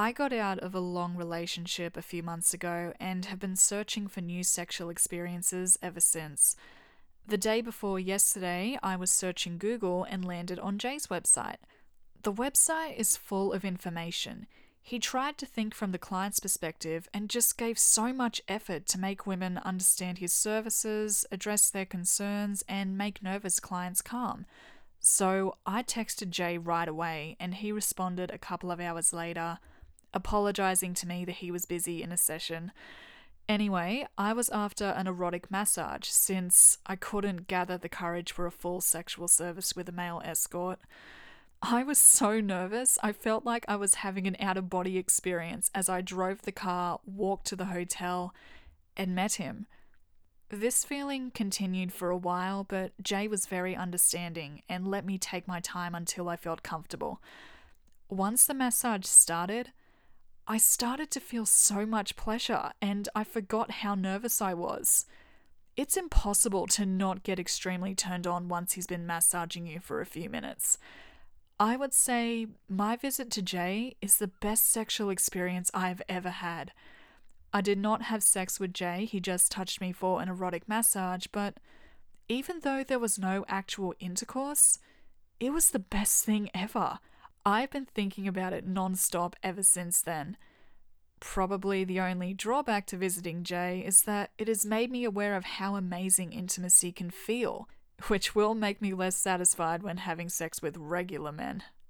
I got out of a long relationship a few months ago and have been searching for new sexual experiences ever since. The day before yesterday, I was searching Google and landed on Jay's website. The website is full of information. He tried to think from the client's perspective and just gave so much effort to make women understand his services, address their concerns, and make nervous clients calm. So I texted Jay right away, and he responded a couple of hours later, apologizing to me that he was busy in a session. Anyway, I was after an erotic massage since I couldn't gather the courage for a full sexual service with a male escort. I was so nervous, I felt like I was having an out of body experience as I drove the car, walked to the hotel, and met him. This feeling continued for a while, but Jay was very understanding and let me take my time until I felt comfortable. Once the massage started, I started to feel so much pleasure and I forgot how nervous I was. It's impossible to not get extremely turned on once he's been massaging you for a few minutes. I would say my visit to Jay is the best sexual experience I've ever had. I did not have sex with Jay, he just touched me for an erotic massage, but even though there was no actual intercourse, it was the best thing ever. I've been thinking about it non-stop ever since then. Probably the only drawback to visiting Jay is that it has made me aware of how amazing intimacy can feel, which will make me less satisfied when having sex with regular men.